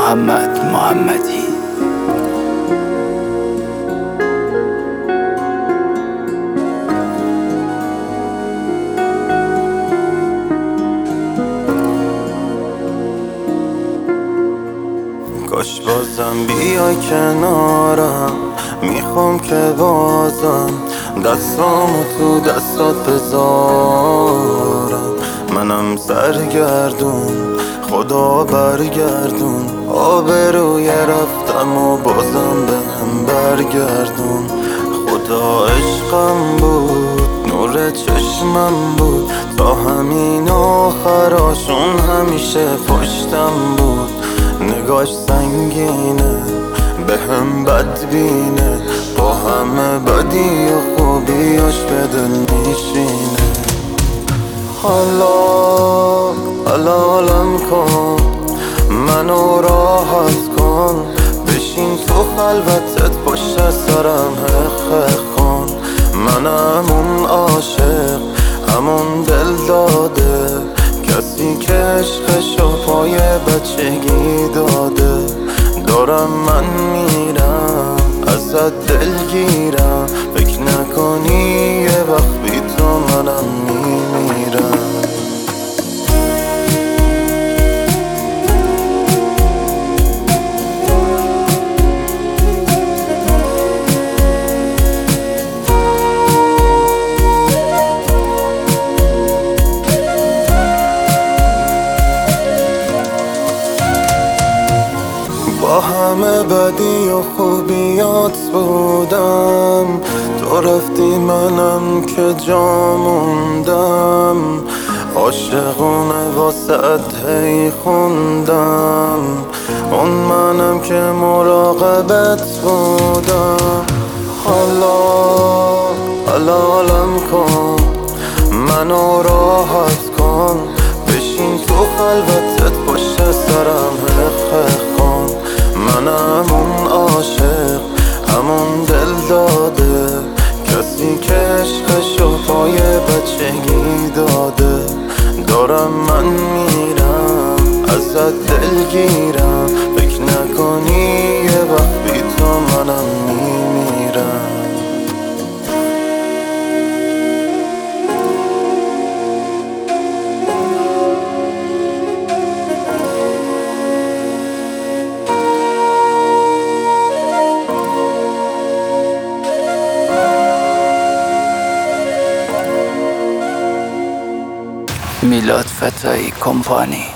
محمد محمدی. کاش بازم بیای کنارم، میخوام که بازم دستامو تو دستات بذارم. منم سرگردون، خدا برگردون، آبروی رفتم و بازم بهم برگردون. خدا عشقم بود، نور چشمم بود، تا همین آخراشون همیشه پشتم بود. نگاش سنگینه، به هم بدبینه، با همه بدی و خوبیاش به دل میشینه. حالا حلالم کن، منو راحت کن، بشین تو خلوتت پشت سرم حق کن. منم اون عاشق، همون دل داده، کسی که عشقشو پای بچگی داده. دارم من میرم ازت دلگیرم، فکر نکنی یه وقت بی تو منم میمیرم. با همه بدی و خوبیات بودم، تو رفتی منم که جا موندم. عاشقونه واسه هی خوندم، اون منم که مراقبت بودم. حالا حلالم کن، منو راحت کن، بشین تو خلوتت پشت سرم حق کن. منم اون عاشق، همون دل داده، کسی که عشقشو پای بچگی داده. دارم من میرم ازت دلگیرم، فکر نکنی یه وقت بی تو منم میمیرم. میلاد فتایی کمپانی.